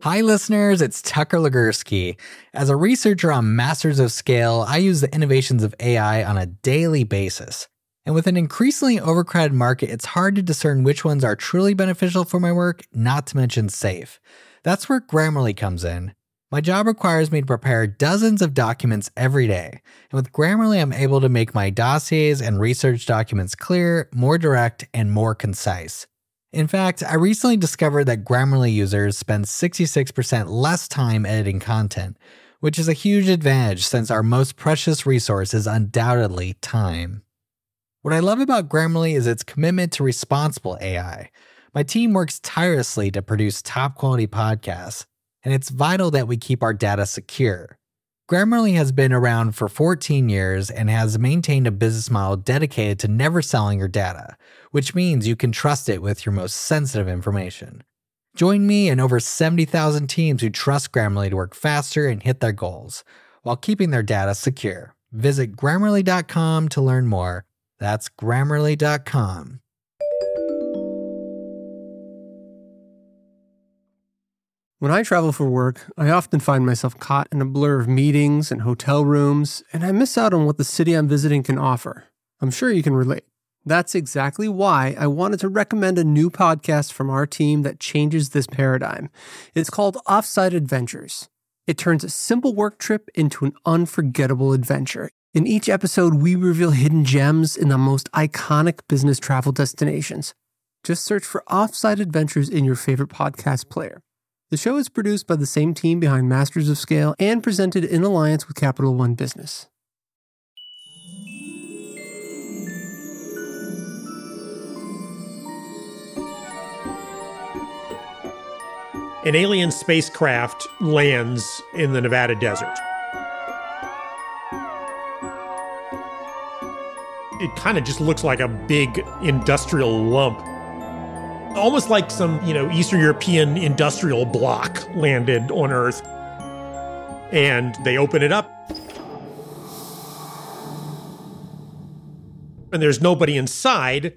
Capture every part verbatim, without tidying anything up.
Hi listeners, it's Tucker Legursky. As a researcher on Masters of Scale, I use the innovations of A I on a daily basis. And with an increasingly overcrowded market, it's hard to discern which ones are truly beneficial for my work, not to mention safe. That's where Grammarly comes in. My job requires me to prepare dozens of documents every day. And with Grammarly, I'm able to make my dossiers and research documents clear, more direct, and more concise. In fact, I recently discovered that Grammarly users spend sixty-six percent less time editing content, which is a huge advantage since our most precious resource is undoubtedly time. What I love about Grammarly is its commitment to responsible A I. My team works tirelessly to produce top-quality podcasts, and it's vital that we keep our data secure. Grammarly has been around for fourteen years and has maintained a business model dedicated to never selling your data, which means you can trust it with your most sensitive information. Join me and over seventy thousand teams who trust Grammarly to work faster and hit their goals, while keeping their data secure. Visit Grammarly dot com to learn more. That's Grammarly dot com. When I travel for work, I often find myself caught in a blur of meetings and hotel rooms, and I miss out on what the city I'm visiting can offer. I'm sure you can relate. That's exactly why I wanted to recommend a new podcast from our team that changes this paradigm. It's called Offsite Adventures. It turns a simple work trip into an unforgettable adventure. In each episode, we reveal hidden gems in the most iconic business travel destinations. Just search for Offsite Adventures in your favorite podcast player. The show is produced by the same team behind Masters of Scale and presented in alliance with Capital One Business. An alien spacecraft lands in the Nevada desert. It kind of just looks like a big industrial lump. Almost like some, you know, Eastern European industrial block landed on Earth. And they open it up. And there's nobody inside.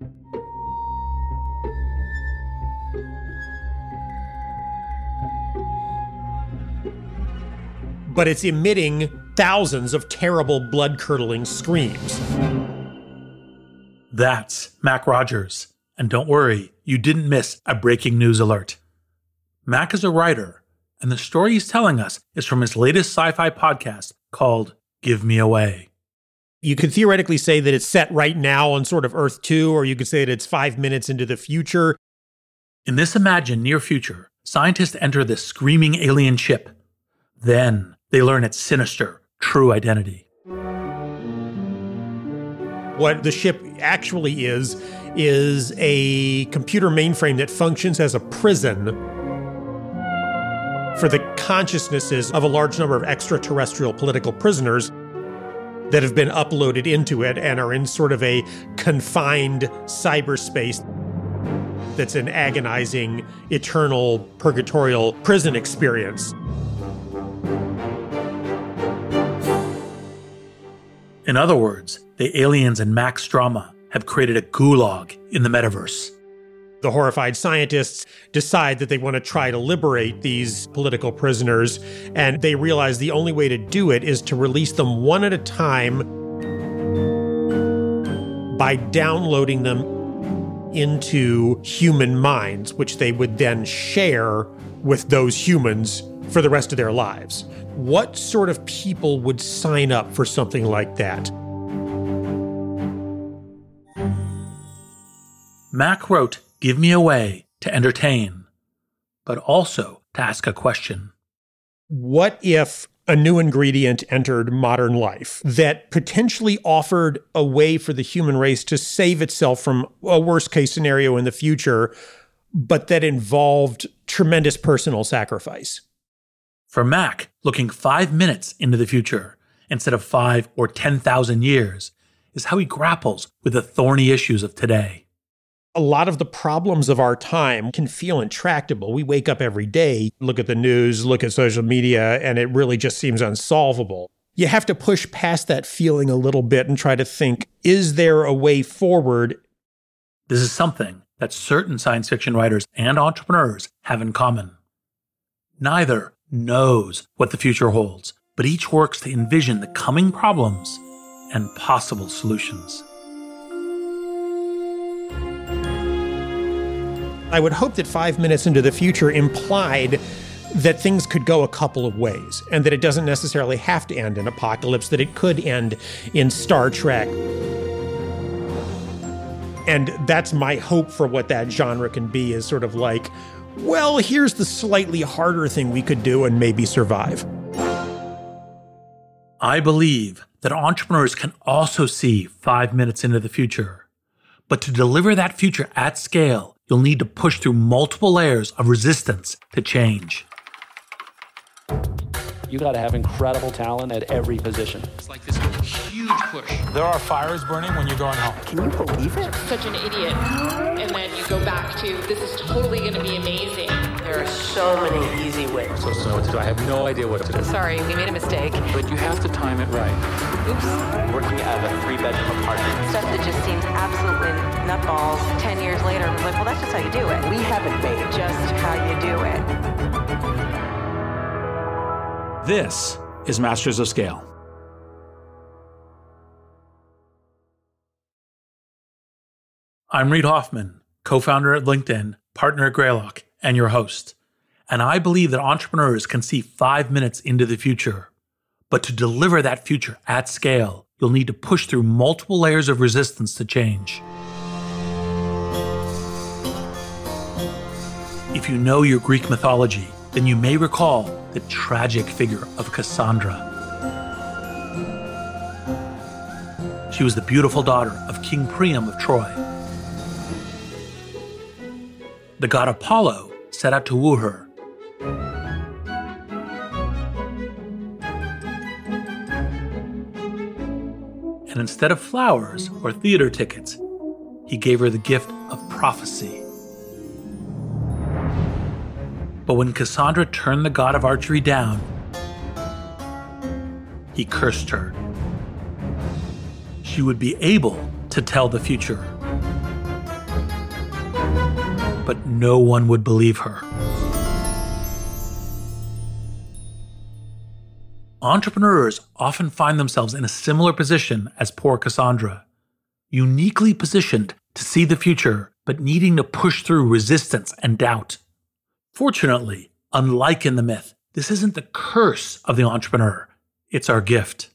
But it's emitting thousands of terrible blood-curdling screams. That's Mac Rogers. And don't worry, you didn't miss a breaking news alert. Mac is a writer, and the story he's telling us is from his latest sci-fi podcast called Give Me Away. You could theoretically say that it's set right now on sort of Earth two, or you could say that it's five minutes into the future. In this imagined near future, scientists enter this screaming alien ship. Then they learn its sinister, true identity. What the ship actually is, is a computer mainframe that functions as a prison for the consciousnesses of a large number of extraterrestrial political prisoners that have been uploaded into it and are in sort of a confined cyberspace that's an agonizing, eternal, purgatorial prison experience. In other words, the aliens in Mac's drama have created a gulag in the metaverse. The horrified scientists decide that they want to try to liberate these political prisoners, and they realize the only way to do it is to release them one at a time by downloading them into human minds, which they would then share with those humans for the rest of their lives. What sort of people would sign up for something like that? Mac wrote Give Me Away to entertain, but also to ask a question. What if a new ingredient entered modern life that potentially offered a way for the human race to save itself from a worst-case scenario in the future, but that involved tremendous personal sacrifice? For Mac, looking five minutes into the future instead of five or ten thousand years is how he grapples with the thorny issues of today. A lot of the problems of our time can feel intractable. We wake up every day, look at the news, look at social media, and it really just seems unsolvable. You have to push past that feeling a little bit and try to think, is there a way forward? This is something that certain science fiction writers and entrepreneurs have in common. Neither knows what the future holds, but each works to envision the coming problems and possible solutions. I would hope that five minutes into the future implied that things could go a couple of ways, and that it doesn't necessarily have to end in apocalypse, that it could end in Star Trek. And that's my hope for what that genre can be, is sort of like, well, here's the slightly harder thing we could do and maybe survive. I believe that entrepreneurs can also see five minutes into the future. But to deliver that future at scale, you'll need to push through multiple layers of resistance to change. You got to have incredible talent at every position. It's like this huge push. There are fires burning when you're going home. Can you believe it? Such an idiot. And then you go back to, this is totally going to be amazing. There are so many easy ways. I'm supposed to know what to do. I have no idea what to do. Sorry, we made a mistake. But you have to time it right. Oops. Working out of a three-bedroom apartment. Stuff that just seems absolutely nutballs. Ten years later, I'm like, well, that's just how you do it. We haven't made it. Just how you do it. This is Masters of Scale. I'm Reid Hoffman, co-founder at LinkedIn, partner at Greylock, and your host. And I believe that entrepreneurs can see five minutes into the future. But to deliver that future at scale, you'll need to push through multiple layers of resistance to change. If you know your Greek mythology, then you may recall the tragic figure of Cassandra. She was the beautiful daughter of King Priam of Troy. The god Apollo set out to woo her. And instead of flowers or theater tickets, he gave her the gift of prophecy. But when Cassandra turned the god of archery down, he cursed her. She would be able to tell the future, but no one would believe her. Entrepreneurs often find themselves in a similar position as poor Cassandra, uniquely positioned to see the future, but needing to push through resistance and doubt. Fortunately, unlike in the myth, this isn't the curse of the entrepreneur, it's our gift.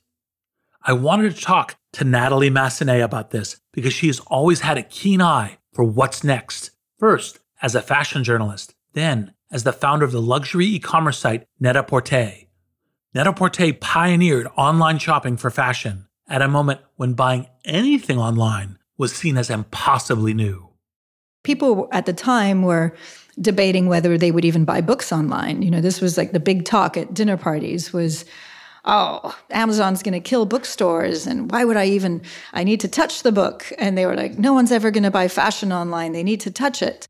I wanted to talk to Natalie Massenet about this because she has always had a keen eye for what's next. First, as a fashion journalist, then as the founder of the luxury e-commerce site Net-a-Porter. Net-a-Porter pioneered online shopping for fashion at a moment when buying anything online was seen as impossibly new. People at the time were debating whether they would even buy books online. You know, this was like the big talk at dinner parties was, oh, Amazon's going to kill bookstores, and why would I even, I need to touch the book. And they were like, no one's ever going to buy fashion online. They need to touch it.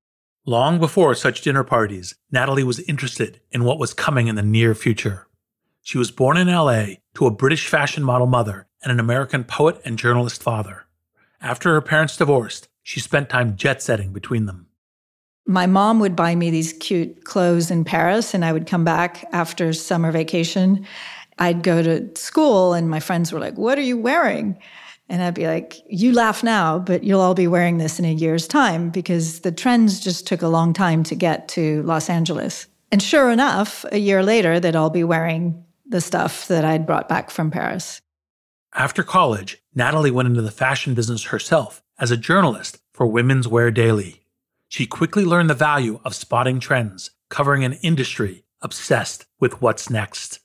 Long before such dinner parties, Natalie was interested in what was coming in the near future. She was born in L A to a British fashion model mother and an American poet and journalist father. After her parents divorced, she spent time jet-setting between them. My mom would buy me these cute clothes in Paris, and I would come back after summer vacation. I'd go to school, and my friends were like, what are you wearing? And I'd be like, you laugh now, but you'll all be wearing this in a year's time, because the trends just took a long time to get to Los Angeles. And sure enough, a year later, they'd all be wearing the stuff that I'd brought back from Paris. After college, Natalie went into the fashion business herself as a journalist for Women's Wear Daily. She quickly learned the value of spotting trends, covering an industry obsessed with what's next.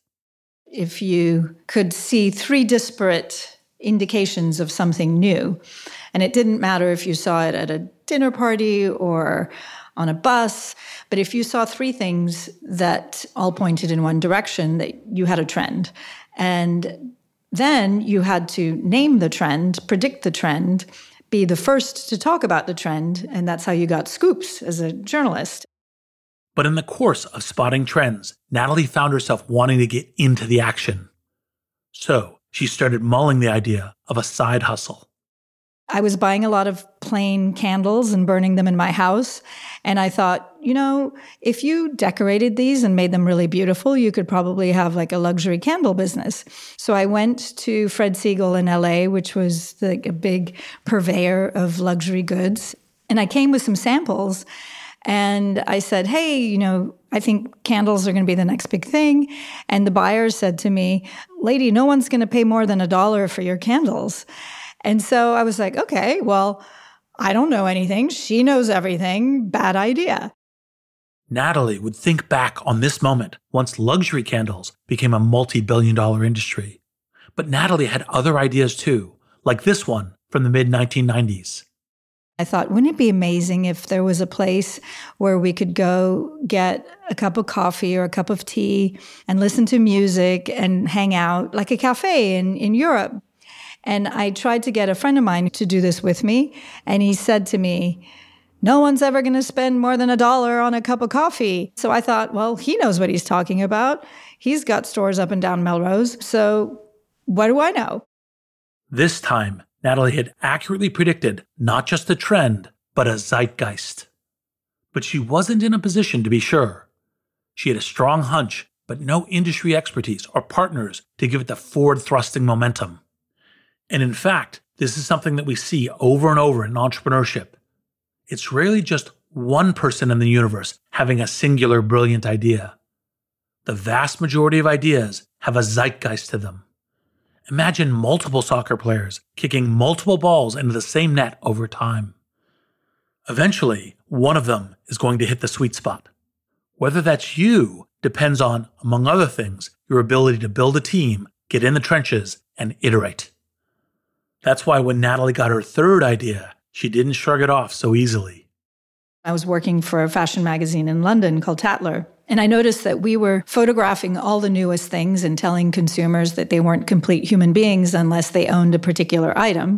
If you could see three disparate indications of something new, and it didn't matter if you saw it at a dinner party or on a bus, but if you saw three things that all pointed in one direction, that you had a trend. And then you had to name the trend, predict the trend, be the first to talk about the trend, and that's how you got scoops as a journalist. But in the course of spotting trends, Natalie found herself wanting to get into the action. So she started mulling the idea of a side hustle. I was buying a lot of plain candles and burning them in my house. And I thought, you know, if you decorated these and made them really beautiful, you could probably have like a luxury candle business. So I went to Fred Segal in L A, which was like a big purveyor of luxury goods. And I came with some samples and I said, hey, you know, I think candles are going to be the next big thing. And the buyer said to me, lady, no one's going to pay more than a dollar for your candles. And so I was like, okay, well, I don't know anything. She knows everything. Bad idea. Natalie would think back on this moment once luxury candles became a multi-billion dollar industry. But Natalie had other ideas too, like this one from the mid nineteen nineties. I thought, wouldn't it be amazing if there was a place where we could go get a cup of coffee or a cup of tea and listen to music and hang out like a cafe in, in Europe? And I tried to get a friend of mine to do this with me. And he said to me, no one's ever going to spend more than a dollar on a cup of coffee. So I thought, well, he knows what he's talking about. He's got stores up and down Melrose. So what do I know? This time, Natalie had accurately predicted not just a trend, but a zeitgeist. But she wasn't in a position to be sure. She had a strong hunch, but no industry expertise or partners to give it the forward-thrusting momentum. And in fact, this is something that we see over and over in entrepreneurship. It's rarely just one person in the universe having a singular brilliant idea. The vast majority of ideas have a zeitgeist to them. Imagine multiple soccer players kicking multiple balls into the same net over time. Eventually, one of them is going to hit the sweet spot. Whether that's you depends on, among other things, your ability to build a team, get in the trenches, and iterate. That's why when Natalie got her third idea, she didn't shrug it off so easily. I was working for a fashion magazine in London called Tatler, and I noticed that we were photographing all the newest things and telling consumers that they weren't complete human beings unless they owned a particular item,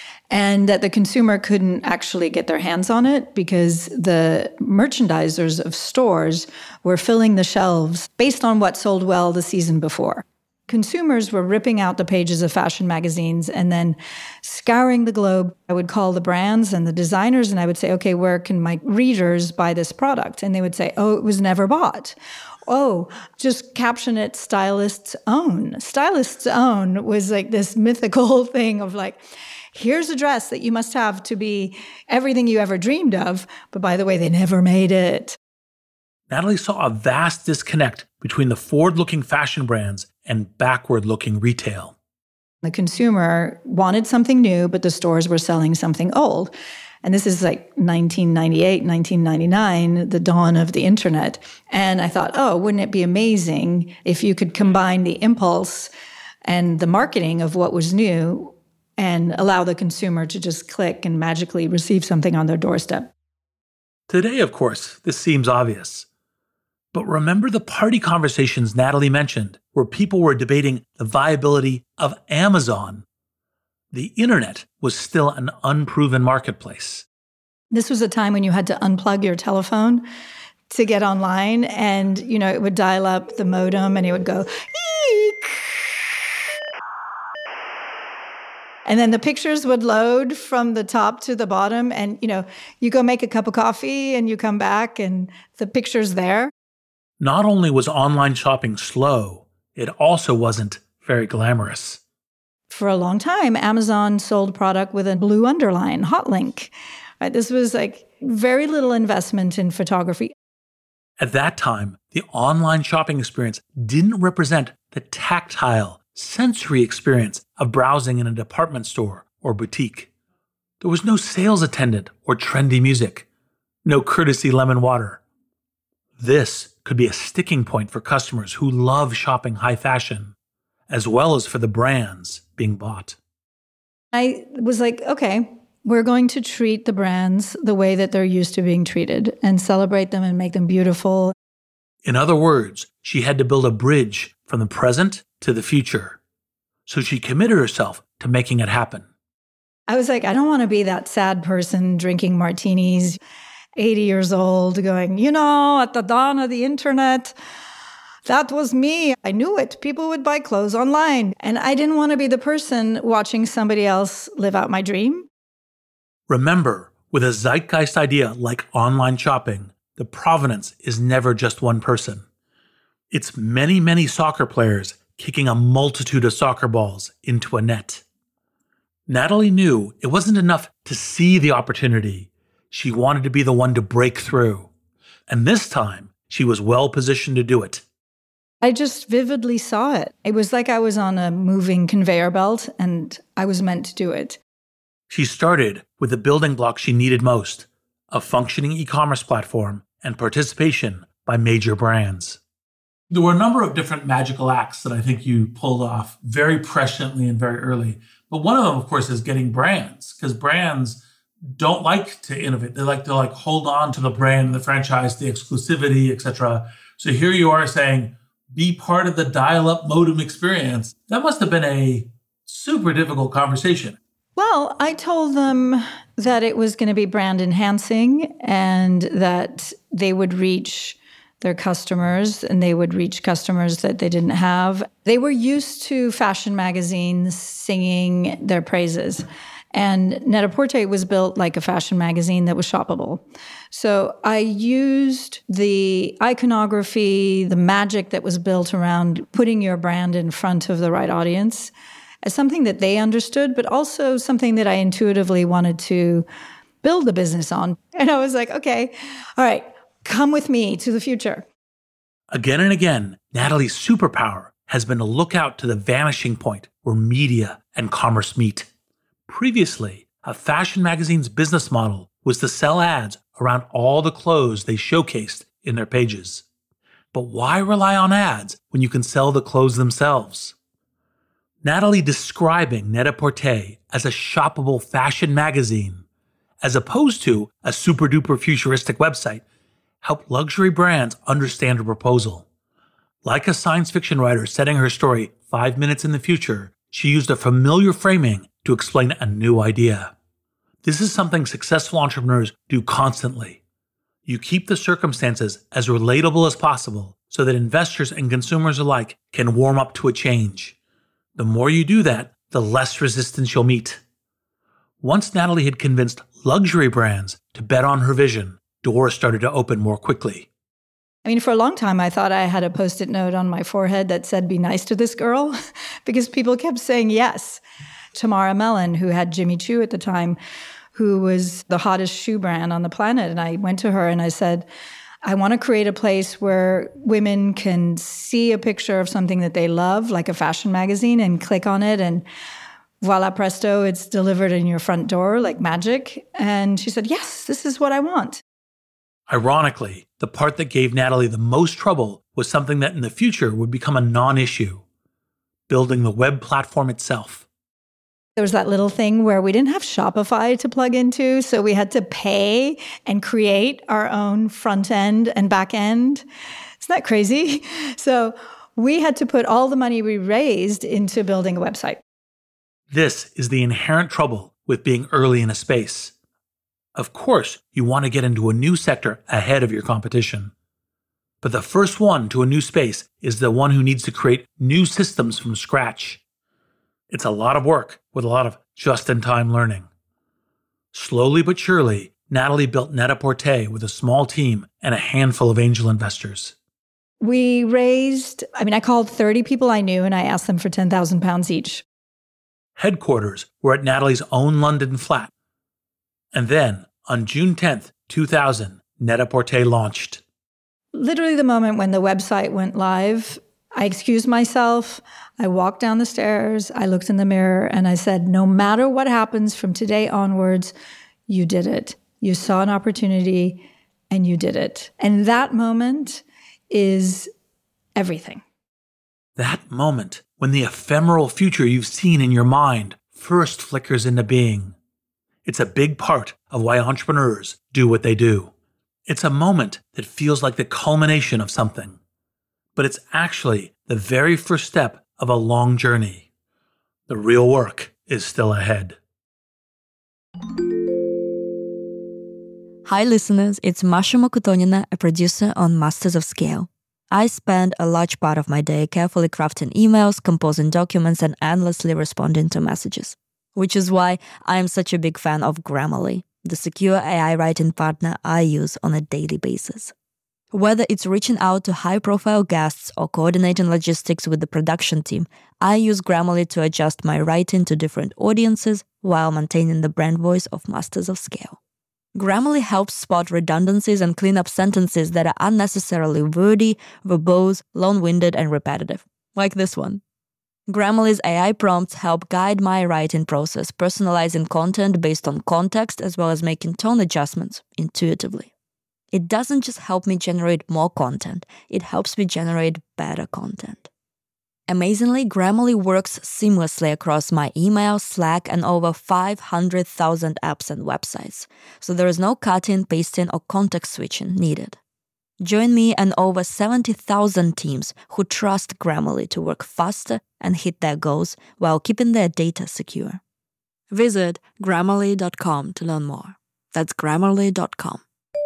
and that the consumer couldn't actually get their hands on it because the merchandisers of stores were filling the shelves based on what sold well the season before. Consumers were ripping out the pages of fashion magazines and then scouring the globe. I would call the brands and the designers and I would say, okay, where can my readers buy this product? And they would say, oh, it was never bought. Oh, just caption it Stylist's Own. Stylist's Own was like this mythical thing of like, here's a dress that you must have to be everything you ever dreamed of. But by the way, they never made it. Natalie saw a vast disconnect between the forward-looking fashion brands and backward-looking retail. The consumer wanted something new, but the stores were selling something old. And this is like nineteen ninety-eight, nineteen ninety-nine, the dawn of the internet. And I thought, oh, wouldn't it be amazing if you could combine the impulse and the marketing of what was new and allow the consumer to just click and magically receive something on their doorstep. Today, of course, this seems obvious. But remember the party conversations Natalie mentioned where people were debating the viability of Amazon. The internet was still an unproven marketplace. This was a time when you had to unplug your telephone to get online and, you know, it would dial up the modem and it would go, eek. And then the pictures would load from the top to the bottom and, you know, you go make a cup of coffee and you come back and the picture's there. Not only was online shopping slow, it also wasn't very glamorous. For a long time, Amazon sold product with a blue underline, hot link. Right? This was like very little investment in photography. At that time, the online shopping experience didn't represent the tactile, sensory experience of browsing in a department store or boutique. There was no sales attendant or trendy music, no courtesy lemon water. This could be a sticking point for customers who love shopping high fashion, as well as for the brands being bought. I was like, okay, we're going to treat the brands the way that they're used to being treated and celebrate them and make them beautiful. In other words, she had to build a bridge from the present to the future. So she committed herself to making it happen. I was like, I don't want to be that sad person drinking martinis, eighty years old, going, you know, at the dawn of the internet, that was me. I knew it. People would buy clothes online. And I didn't want to be the person watching somebody else live out my dream. Remember, with a zeitgeist idea like online shopping, the provenance is never just one person. It's many, many soccer players kicking a multitude of soccer balls into a net. Natalie knew it wasn't enough to see the opportunity. She wanted to be the one to break through. And this time, she was well positioned to do it. I just vividly saw it. It was like I was on a moving conveyor belt and I was meant to do it. She started with the building blocks she needed most, a functioning e-commerce platform and participation by major brands. There were a number of different magical acts that I think you pulled off very presciently and very early. But one of them, of course, is getting brands, because brands don't like to innovate. They like to like hold on to the brand, the franchise, the exclusivity, et cetera. So here you are saying, be part of the dial-up modem experience. That must have been a super difficult conversation. Well, I told them that it was going to be brand enhancing and that they would reach their customers and they would reach customers that they didn't have. They were used to fashion magazines singing their praises. And Net-a-Porter was built like a fashion magazine that was shoppable. So I used the iconography, the magic that was built around putting your brand in front of the right audience as something that they understood, but also something that I intuitively wanted to build a business on. And I was like, okay, all right, come with me to the future. Again and again, Natalie's superpower has been to look out to the vanishing point where media and commerce meet. Previously, a fashion magazine's business model was to sell ads around all the clothes they showcased in their pages. But why rely on ads when you can sell the clothes themselves? Natalie describing Net-a-Porter as a shoppable fashion magazine, as opposed to a super-duper futuristic website, helped luxury brands understand her proposal. Like a science fiction writer setting her story five minutes in the future, she used a familiar framing to explain a new idea. This is something successful entrepreneurs do constantly. You keep the circumstances as relatable as possible so that investors and consumers alike can warm up to a change. The more you do that, the less resistance you'll meet. Once Natalie had convinced luxury brands to bet on her vision, doors started to open more quickly. I mean, for a long time, I thought I had a Post-it note on my forehead that said, be nice to this girl, because people kept saying yes. Tamara Mellon, who had Jimmy Choo at the time, who was the hottest shoe brand on the planet. And I went to her and I said, I want to create a place where women can see a picture of something that they love, like a fashion magazine, and click on it. And voila, presto, it's delivered in your front door like magic. And she said, yes, this is what I want. Ironically, the part that gave Natalie the most trouble was something that in the future would become a non-issue: building the web platform itself. There was that little thing where we didn't have Shopify to plug into, so we had to pay and create our own front end and back end. Isn't that crazy? So we had to put all the money we raised into building a website. This is the inherent trouble with being early in a space. Of course, you want to get into a new sector ahead of your competition. But the first one to a new space is the one who needs to create new systems from scratch. It's a lot of work with a lot of just-in-time learning. Slowly but surely, Natalie built Net-a-Porter with a small team and a handful of angel investors. We raised, I mean, I called thirty people I knew and I asked them for ten thousand pounds each. Headquarters were at Natalie's own London flat. And then, on June tenth, two thousand, Net-a-Porter launched. Literally the moment when the website went live, I excused myself, I walked down the stairs, I looked in the mirror, and I said, no matter what happens from today onwards, you did it. You saw an opportunity, and you did it. And that moment is everything. That moment when the ephemeral future you've seen in your mind first flickers into being. It's a big part of why entrepreneurs do what they do. It's a moment that feels like the culmination of something. But it's actually the very first step of a long journey. The real work is still ahead. Hi listeners, it's Masha Mokutonina, a producer on Masters of Scale. I spend a large part of my day carefully crafting emails, composing documents, and endlessly responding to messages. which is why I am such a big fan of Grammarly, the secure A I writing partner I use on a daily basis. Whether it's reaching out to high-profile guests or coordinating logistics with the production team, I use Grammarly to adjust my writing to different audiences while maintaining the brand voice of Masters of Scale. Grammarly helps spot redundancies and clean up sentences that are unnecessarily wordy, verbose, long-winded, and repetitive, like this one. Grammarly's A I prompts help guide my writing process, personalizing content based on context as well as making tone adjustments intuitively. It doesn't just help me generate more content, it helps me generate better content. Amazingly, Grammarly works seamlessly across my email, Slack, and over five hundred thousand apps and websites, so there is no cutting, pasting, or context switching needed. Join me and over seventy thousand teams who trust Grammarly to work faster and hit their goals while keeping their data secure. Visit Grammarly dot com to learn more. That's Grammarly dot com.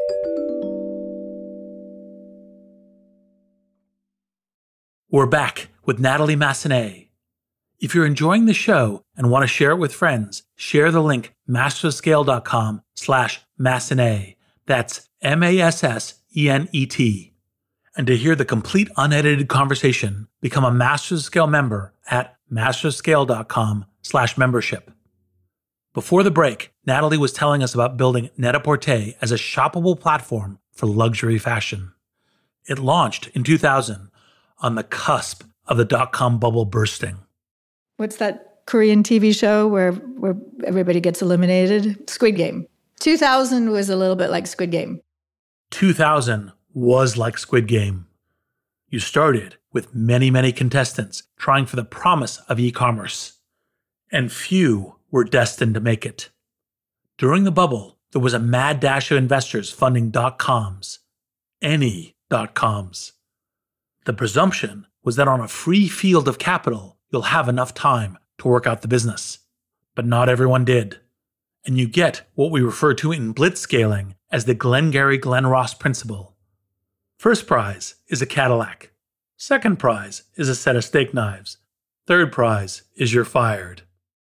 We're back with Natalie Massenet. If you're enjoying the show and want to share it with friends, share the link mastersofscale.com slash Massenet. That's M A S S E N E T. And to hear the complete unedited conversation, become a Masters of Scale member at mastersofscale.com slash membership. Before the break, Natalie was telling us about building Net-a-Porter as a shoppable platform for luxury fashion. It launched in two thousand on the cusp of the dot-com bubble bursting. What's that Korean T V show where, where everybody gets eliminated? Squid Game. two thousand was a little bit like Squid Game. two thousand was like Squid Game. You started with many, many contestants trying for the promise of e-commerce, and few were destined to make it. During the bubble, there was a mad dash of investors funding dot-coms, any dot-coms. The presumption was that on a free field of capital, you'll have enough time to work out the business. But not everyone did. And you get what we refer to in blitzscaling as the Glengarry-Glen Ross principle. First prize is a Cadillac. Second prize is a set of steak knives. Third prize is you're fired.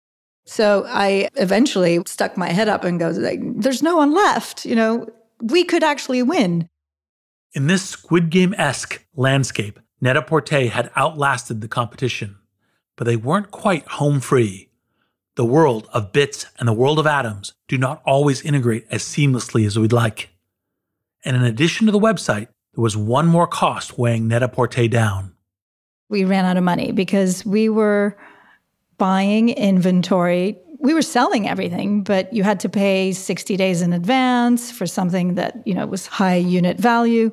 So I eventually stuck my head up and goes, like, there's no one left. You know, we could actually win. In this Squid Game-esque landscape, Net-a-Porter had outlasted the competition, but they weren't quite home free. The world of bits and the world of atoms do not always integrate as seamlessly as we'd like. And in addition to the website, there was one more cost weighing Net-a-Porter down. We ran out of money because we were buying inventory. We were selling everything, but you had to pay sixty days in advance for something that, you know, was high unit value.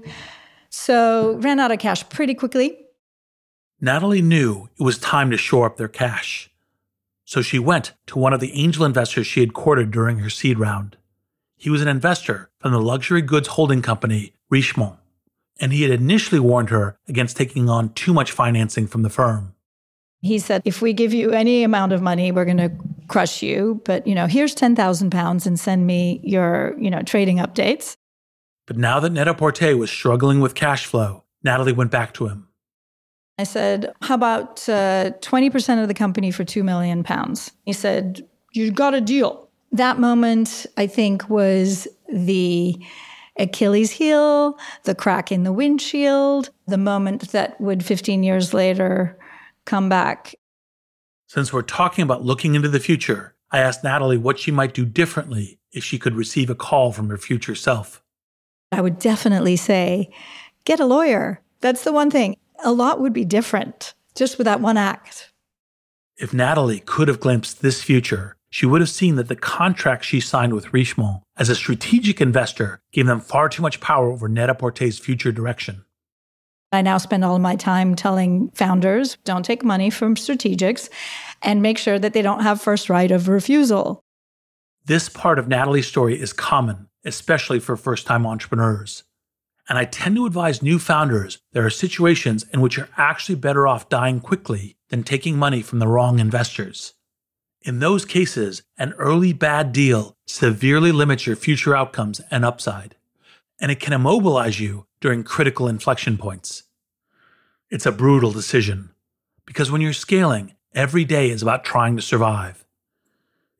So ran out of cash pretty quickly. Natalie knew it was time to shore up their cash. So she went to one of the angel investors she had courted during her seed round. He was an investor from the luxury goods holding company Richemont, and he had initially warned her against taking on too much financing from the firm. He said, if we give you any amount of money, we're going to crush you. But, you know, here's ten thousand pounds and send me your, you know, trading updates. But now that Net-a-Porter was struggling with cash flow, Natalie went back to him. I said, how about uh, twenty percent of the company for two million pounds? He said, you got a deal. That moment, I think, was the Achilles heel, the crack in the windshield, the moment that would fifteen years later come back. Since we're talking about looking into the future, I asked Natalie what she might do differently if she could receive a call from her future self. I would definitely say, get a lawyer. That's the one thing. A lot would be different just with that one act. If Natalie could have glimpsed this future, she would have seen that the contract she signed with Richemont as a strategic investor gave them far too much power over Net-a-Porter's future direction. I now spend all my time telling founders, don't take money from strategics and make sure that they don't have first right of refusal. This part of Natalie's story is common, especially for first-time entrepreneurs. And I tend to advise new founders there are situations in which you're actually better off dying quickly than taking money from the wrong investors. In those cases, an early bad deal severely limits your future outcomes and upside, and it can immobilize you during critical inflection points. It's a brutal decision, because when you're scaling, every day is about trying to survive.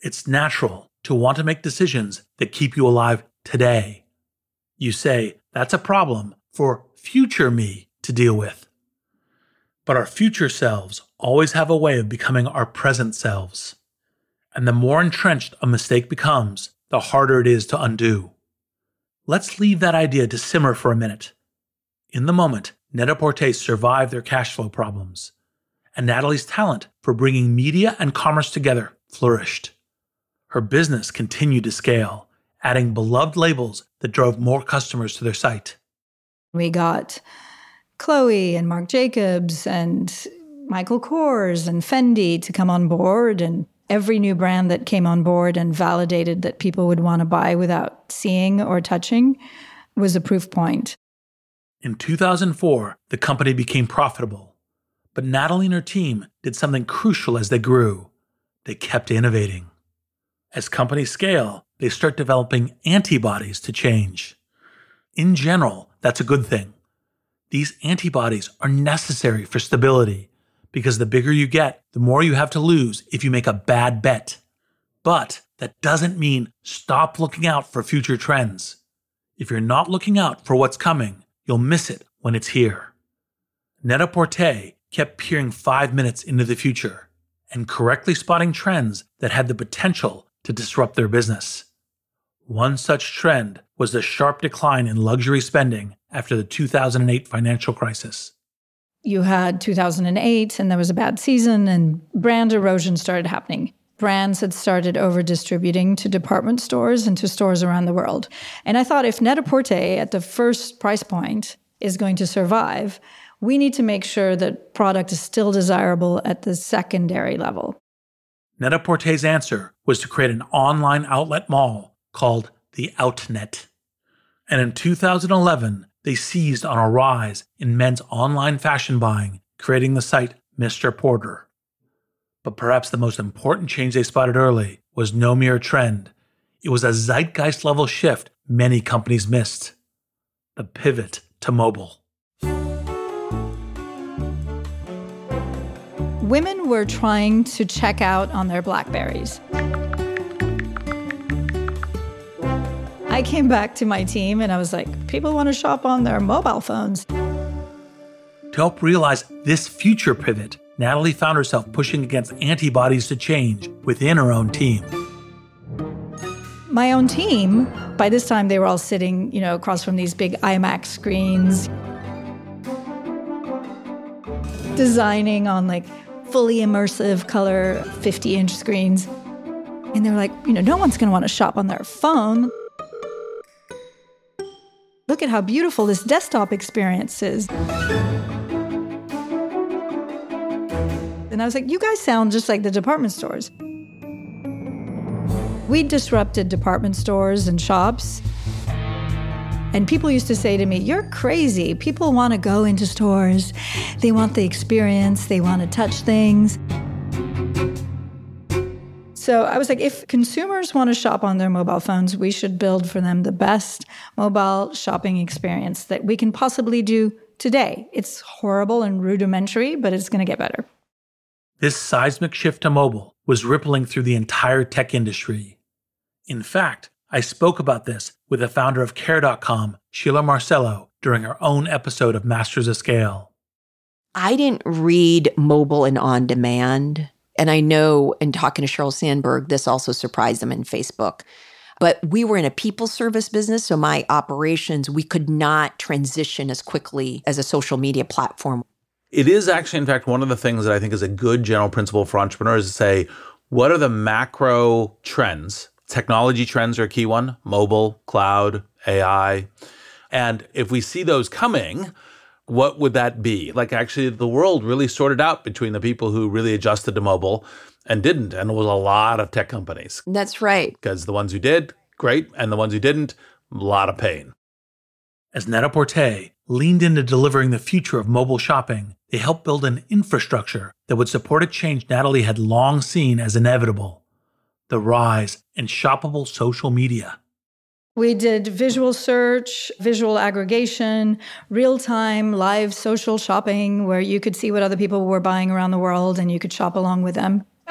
It's natural to want to make decisions that keep you alive today. You say, that's a problem for future me to deal with. But our future selves always have a way of becoming our present selves. And the more entrenched a mistake becomes, the harder it is to undo. Let's leave that idea to simmer for a minute. In the moment, Net-a-Porter survived their cash flow problems, and Natalie's talent for bringing media and commerce together flourished. Her business continued to scale, adding beloved labels that drove more customers to their site. We got Chloe and Marc Jacobs and Michael Kors and Fendi to come on board, and every new brand that came on board and validated that people would want to buy without seeing or touching was a proof point. In two thousand four, the company became profitable, but Natalie and her team did something crucial as they grew. They kept innovating. As companies scale, they start developing antibodies to change. In general, that's a good thing. These antibodies are necessary for stability because the bigger you get, the more you have to lose if you make a bad bet. But that doesn't mean stop looking out for future trends. If you're not looking out for what's coming, you'll miss it when it's here. Net-a-Porter kept peering five minutes into the future and correctly spotting trends that had the potential to disrupt their business. One such trend was the sharp decline in luxury spending after the two thousand eight financial crisis. You had two thousand eight, and there was a bad season, and brand erosion started happening. Brands had started over-distributing to department stores and to stores around the world. And I thought if Net-a-Porter at the first price point is going to survive, we need to make sure that product is still desirable at the secondary level. Net-a-Porter's answer was to create an online outlet mall called the Outnet. And in two thousand eleven, they seized on a rise in men's online fashion buying, creating the site Mister Porter. But perhaps the most important change they spotted early was no mere trend. It was a zeitgeist-level shift many companies missed. The pivot to mobile. Women were trying to check out on their BlackBerries. I came back to my team and I was like, people want to shop on their mobile phones. To help realize this future pivot, Natalie found herself pushing against antibodies to change within her own team. My own team, by this time they were all sitting, you know, across from these big IMAX screens, designing on like fully immersive color fifty inch screens. And they were like, you know, no one's going to want to shop on their phone. Look at how beautiful this desktop experience is. And I was like, you guys sound just like the department stores. We disrupted department stores and shops. And people used to say to me, you're crazy. People want to go into stores. They want the experience. They want to touch things. So I was like, if consumers want to shop on their mobile phones, we should build for them the best mobile shopping experience that we can possibly do today. It's horrible and rudimentary, but it's going to get better. This seismic shift to mobile was rippling through the entire tech industry. In fact, I spoke about this with the founder of Care dot com, Sheila Marcello, during our own episode of Masters of Scale. I didn't read mobile and on-demand. And I know in talking to Sheryl Sandberg, this also surprised them in Facebook. But we were in a people service business, so my operations, we could not transition as quickly as a social media platform. It is actually, in fact, one of the things that I think is a good general principle for entrepreneurs to say, what are the macro trends? Technology trends are a key one, mobile, cloud, A I. And if we see those coming, what would that be? Like actually the world really sorted out between the people who really adjusted to mobile and didn't. And it was a lot of tech companies. That's right. Because the ones who did, great. And the ones who didn't, a lot of pain. As Net-a-Porter leaned into delivering the future of mobile shopping, they helped build an infrastructure that would support a change Natalie had long seen as inevitable: the rise in shoppable social media. We did visual search, visual aggregation, real-time live social shopping where you could see what other people were buying around the world and you could shop along with them.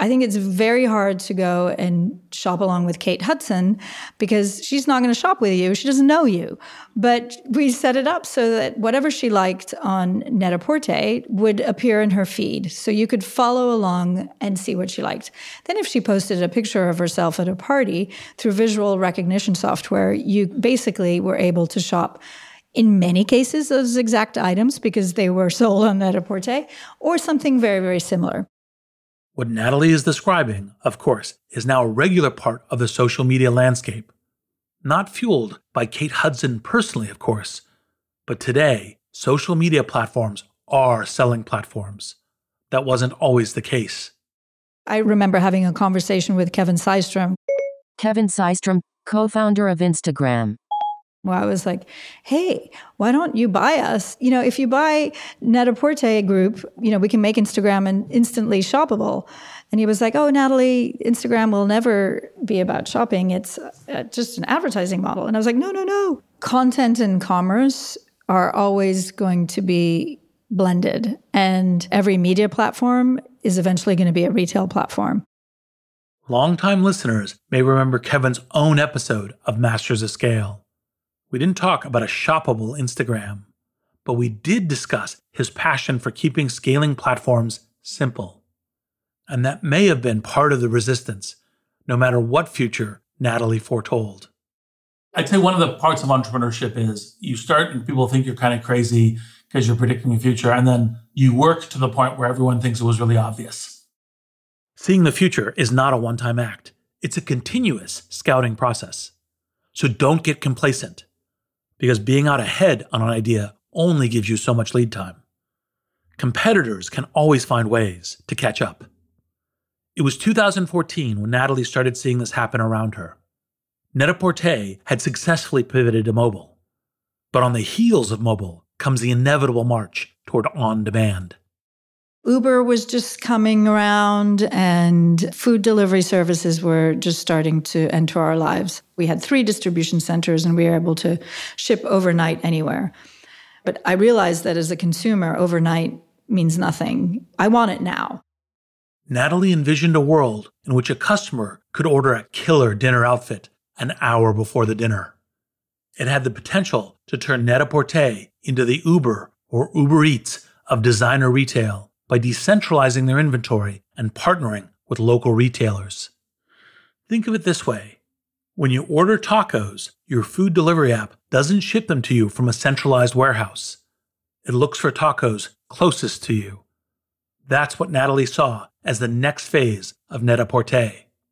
I think it's very hard to go and shop along with Kate Hudson because she's not going to shop with you. She doesn't know you. But we set it up so that whatever she liked on Net-a-Porter would appear in her feed. So you could follow along and see what she liked. Then if she posted a picture of herself at a party through visual recognition software, you basically were able to shop in many cases those exact items because they were sold on Net-a-Porter or something very, very similar. What Natalie is describing, of course, is now a regular part of the social media landscape. Not fueled by Kate Hudson personally, of course, but today, social media platforms are selling platforms. That wasn't always the case. I remember having a conversation with Kevin Systrom. Kevin Systrom, co-founder of Instagram. Well, I was like, hey, why don't you buy us? You know, if you buy Net-a-Porter Group, you know, we can make Instagram and instantly shoppable. And he was like, oh, Natalie, Instagram will never be about shopping. It's uh, just an advertising model. And I was like, no, no, no. Content and commerce are always going to be blended. And every media platform is eventually going to be a retail platform. Longtime listeners may remember Kevin's own episode of Masters of Scale. We didn't talk about a shoppable Instagram, but we did discuss his passion for keeping scaling platforms simple. And that may have been part of the resistance, no matter what future Natalie foretold. I'd say one of the parts of entrepreneurship is you start and people think you're kind of crazy because you're predicting the future, and then you work to the point where everyone thinks it was really obvious. Seeing the future is not a one-time act. It's a continuous scouting process. So don't get complacent, because being out ahead on an idea only gives you so much lead time. Competitors can always find ways to catch up. It was two thousand fourteen when Natalie started seeing this happen around her. Net-a-Porter had successfully pivoted to mobile. But on the heels of mobile comes the inevitable march toward on-demand. Uber was just coming around and food delivery services were just starting to enter our lives. We had three distribution centers and we were able to ship overnight anywhere. But I realized that as a consumer, overnight means nothing. I want it now. Natalie envisioned a world in which a customer could order a killer dinner outfit an hour before the dinner. It had the potential to turn Net-a-Porter into the Uber or Uber Eats of designer retail by decentralizing their inventory and partnering with local retailers. Think of it this way. When you order tacos, your food delivery app doesn't ship them to you from a centralized warehouse. It looks for tacos closest to you. That's what Natalie saw as the next phase of Net-a-Porter.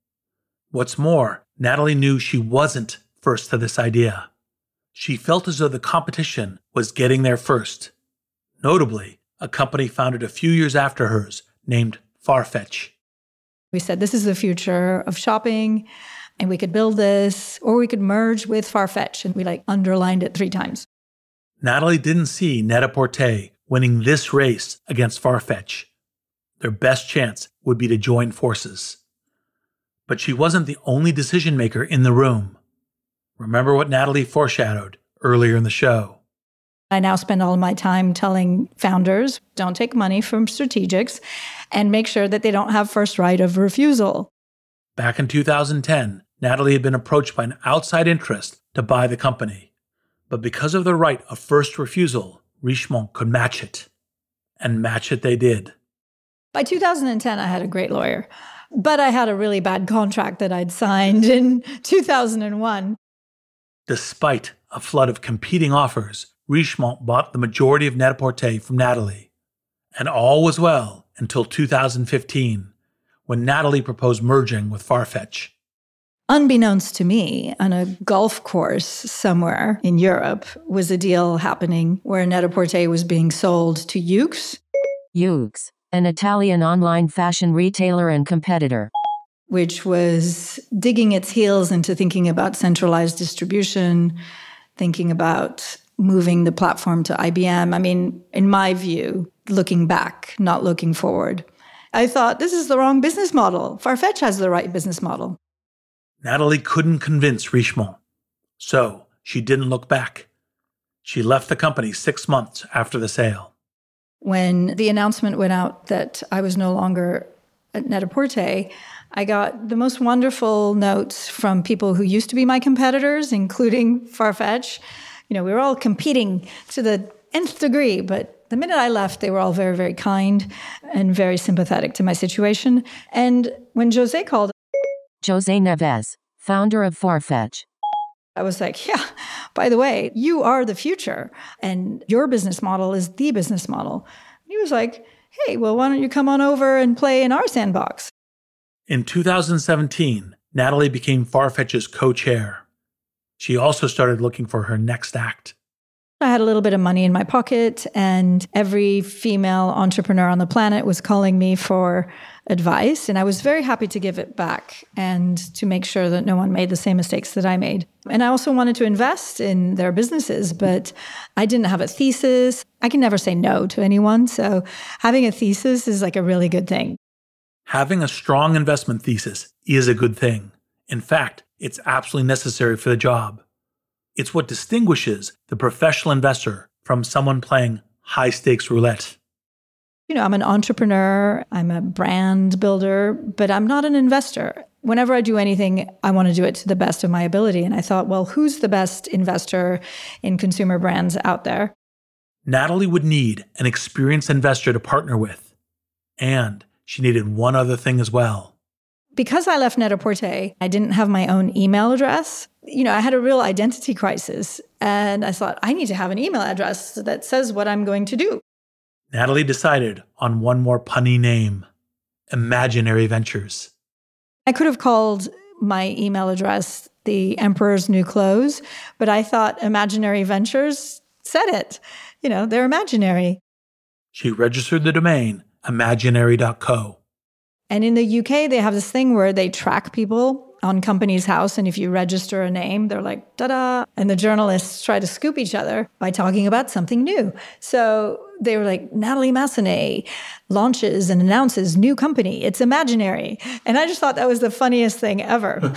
What's more, Natalie knew she wasn't first to this idea. She felt as though the competition was getting there first. Notably, a company founded a few years after hers named Farfetch. We said, this is the future of shopping, and we could build this, or we could merge with Farfetch, and we like underlined it three times. Natalie didn't see Net-a-Porter winning this race against Farfetch. Their best chance would be to join forces. But she wasn't the only decision maker in the room. Remember what Natalie foreshadowed earlier in the show. I now spend all my time telling founders, don't take money from strategics and make sure that they don't have first right of refusal. Back in two thousand ten, Natalie had been approached by an outside interest to buy the company. But because of the right of first refusal, Richemont could match it. And match it they did. By two thousand ten, I had a great lawyer. But I had a really bad contract that I'd signed in two thousand one. Despite a flood of competing offers, Richemont bought the majority of Net-a-Porter from Natalie. And all was well until two thousand fifteen, when Natalie proposed merging with Farfetch. Unbeknownst to me, on a golf course somewhere in Europe was a deal happening where Net-a-Porter was being sold to Yoox. Yoox, an Italian online fashion retailer and competitor, which was digging its heels into thinking about centralized distribution, thinking about moving the platform to I B M. I mean, in my view, looking back, not looking forward. I thought, this is the wrong business model. Farfetch has the right business model. Natalie couldn't convince Richemont, so she didn't look back. She left the company six months after the sale. When the announcement went out that I was no longer at Net-a-Porter, I got the most wonderful notes from people who used to be my competitors, including Farfetch. You know, we were all competing to the nth degree, but the minute I left, they were all very, very kind and very sympathetic to my situation. And when Jose called, Jose Neves, founder of Farfetch, I was like, yeah, by the way, you are the future and your business model is the business model. And he was like, hey, well, why don't you come on over and play in our sandbox? In two thousand seventeen, Natalie became Farfetch's co-chair. She also started looking for her next act. I had a little bit of money in my pocket, and every female entrepreneur on the planet was calling me for advice, and I was very happy to give it back and to make sure that no one made the same mistakes that I made. And I also wanted to invest in their businesses, but I didn't have a thesis. I can never say no to anyone, so having a thesis is like a really good thing. Having a strong investment thesis is a good thing. In fact, it's absolutely necessary for the job. It's what distinguishes the professional investor from someone playing high-stakes roulette. You know, I'm an entrepreneur, I'm a brand builder, but I'm not an investor. Whenever I do anything, I want to do it to the best of my ability. And I thought, well, who's the best investor in consumer brands out there? Natalie would need an experienced investor to partner with. And she needed one other thing as well. Because I left Net-a-Porter, I didn't have my own email address. You know, I had a real identity crisis. And I thought, I need to have an email address that says what I'm going to do. Natalie decided on one more punny name, Imaginary Ventures. I could have called my email address the Emperor's New Clothes, but I thought Imaginary Ventures said it. You know, they're imaginary. She registered the domain imaginary dot co. And in the U K, they have this thing where they track people on Companies House, and if you register a name, they're like, ta-da! And the journalists try to scoop each other by talking about something new. So they were like, Natalie Massenet launches and announces new company. It's imaginary. And I just thought that was the funniest thing ever.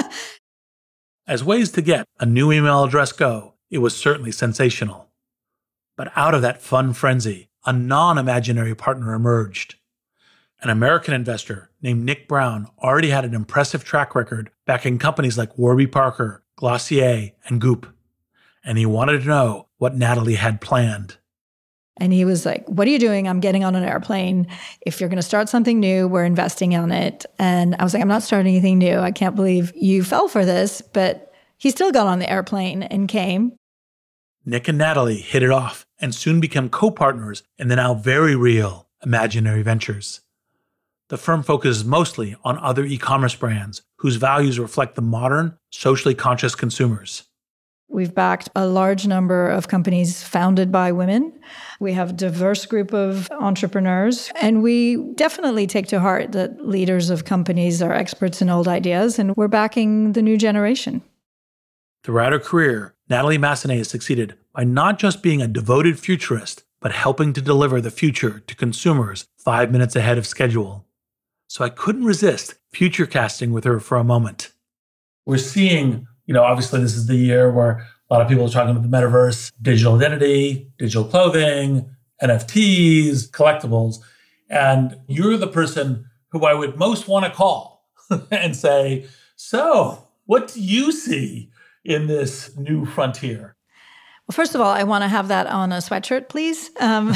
As ways to get a new email address go, it was certainly sensational. But out of that fun frenzy, a non-imaginary partner emerged. An American investor named Nick Brown already had an impressive track record backing companies like Warby Parker, Glossier, and Goop. And he wanted to know what Natalie had planned. And he was like, what are you doing? I'm getting on an airplane. If you're going to start something new, we're investing in it. And I was like, I'm not starting anything new. I can't believe you fell for this. But he still got on the airplane and came. Nick and Natalie hit it off and soon became co-partners in the now very real Imaginary Ventures. The firm focuses mostly on other e-commerce brands whose values reflect the modern, socially conscious consumers. We've backed a large number of companies founded by women. We have a diverse group of entrepreneurs, and we definitely take to heart that leaders of companies are experts in old ideas, and we're backing the new generation. Throughout her career, Natalie Massenet has succeeded by not just being a devoted futurist, but helping to deliver the future to consumers five minutes ahead of schedule. So I couldn't resist future casting with her for a moment. We're seeing, you know, obviously this is the year where a lot of people are talking about the metaverse, digital identity, digital clothing, N F Ts, collectibles. And you're the person who I would most want to call and say, so what do you see in this new frontier? Well, first of all, I want to have that on a sweatshirt, please. Um,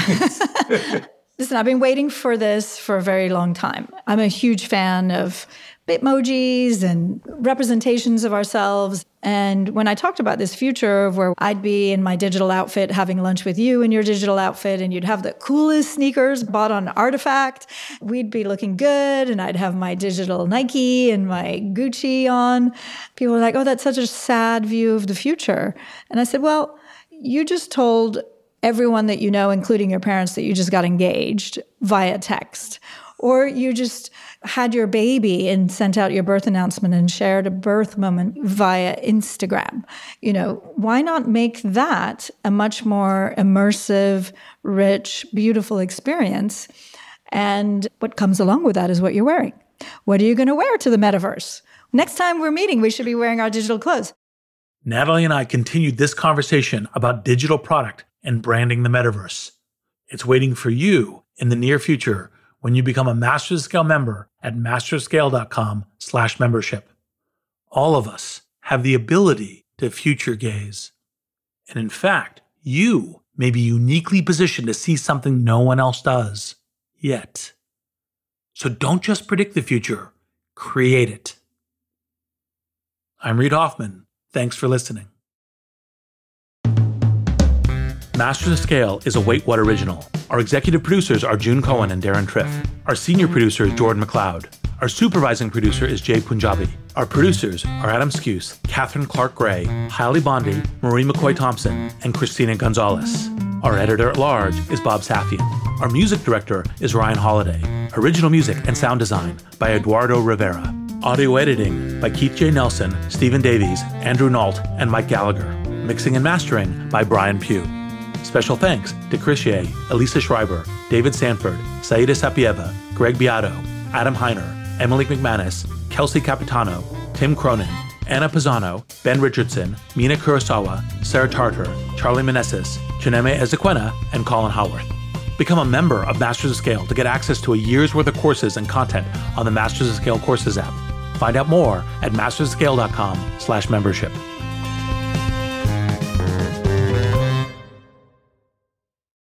Listen, I've been waiting for this for a very long time. I'm a huge fan of Bitmojis and representations of ourselves. And when I talked about this future of where I'd be in my digital outfit having lunch with you in your digital outfit, and you'd have the coolest sneakers bought on Artifact, we'd be looking good, and I'd have my digital Nike and my Gucci on. People were like, oh, that's such a sad view of the future. And I said, well, you just told everyone that you know, including your parents, that you just got engaged via text. Or you just had your baby and sent out your birth announcement and shared a birth moment via Instagram. You know, why not make that a much more immersive, rich, beautiful experience? And what comes along with that is what you're wearing. What are you going to wear to the metaverse? Next time we're meeting, we should be wearing our digital clothes. Natalie and I continued this conversation about digital product and branding the metaverse. It's waiting for you in the near future when you become a Masters of Scale member at masterscale.com slash membership. All of us have the ability to future gaze. And in fact, you may be uniquely positioned to see something no one else does yet. So don't just predict the future, create it. I'm Reid Hoffman. Thanks for listening. Masters of Scale is a Wait What original. Our executive producers are June Cohen and Darren Triff. Our senior producer is Jordan McLeod. Our supervising producer is Jay Punjabi. Our producers are Adam Skuse, Catherine Clark-Gray, Hailey Bondi, Marie McCoy-Thompson, and Christina Gonzalez. Our editor-at-large is Bob Safian. Our music director is Ryan Holiday. Original music and sound design by Eduardo Rivera. Audio editing by Keith J. Nelson, Stephen Davies, Andrew Nault, and Mike Gallagher. Mixing and mastering by Brian Pugh. Special thanks to Chris Ye, Elisa Schreiber, David Sanford, Saida Sapieva, Greg Beato, Adam Heiner, Emily McManus, Kelsey Capitano, Tim Cronin, Anna Pisano, Ben Richardson, Mina Kurosawa, Sarah Tartar, Charlie Meneses, Chineme Ezequena, and Colin Howarth. Become a member of Masters of Scale to get access to a year's worth of courses and content on the Masters of Scale Courses app. Find out more at mastersofscale.com slash membership.